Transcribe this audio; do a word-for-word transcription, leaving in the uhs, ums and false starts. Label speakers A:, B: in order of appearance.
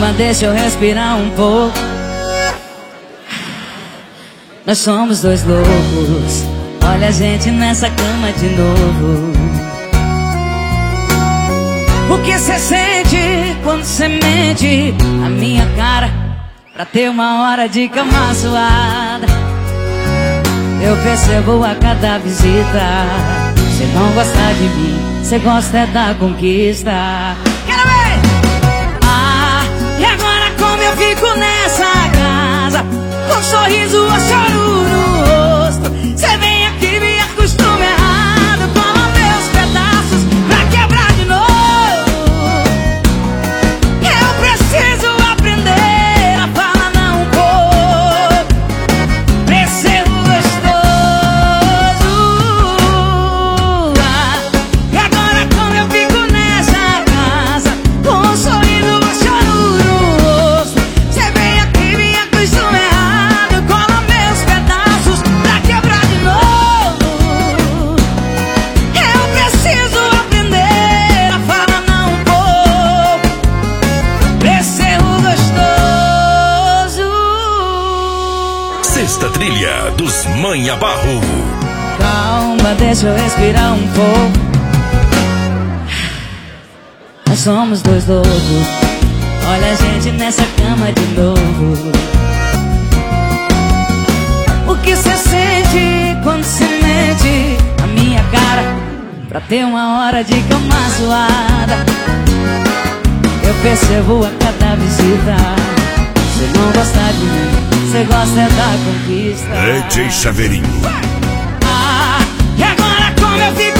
A: Calma, deixa eu respirar um pouco. Nós somos dois loucos. Olha a gente nessa cama de novo. O que cê sente quando cê mente na minha cara pra ter uma hora de cama suada? Eu percebo a cada visita. Cê não gosta de mim, cê gosta é da conquista. Quero ver! Ah, e agora como eu fico nessa casa, com um sorriso ou choro no rosto? Cê vem aqui, me acostuma errado, toma meus pedaços pra quebrar de novo. Eu preciso aprender a falar não um pouco pra ser gostoso. Ah, e agora como eu fico nessa casa, com um sorriso ou choro no rosto? Cê vem aqui, me acostuma errado, cola meus pedaços pra quebrar de novo. Eu preciso aprender a falar não um pouco pra ser gostoso.
B: Sexta trilha dos Manha Barro.
A: Calma, deixa eu respirar um pouco. Nós somos dois loucos. Olha a gente nessa cama de novo. O que cê sente quando cê mente na minha cara pra ter uma hora de cama suada? Eu percebo a cada visita. Cê não gosta de mim, cê gosta é da conquista.
B: D J Chaveirinho.
A: Ah, e agora como eu fico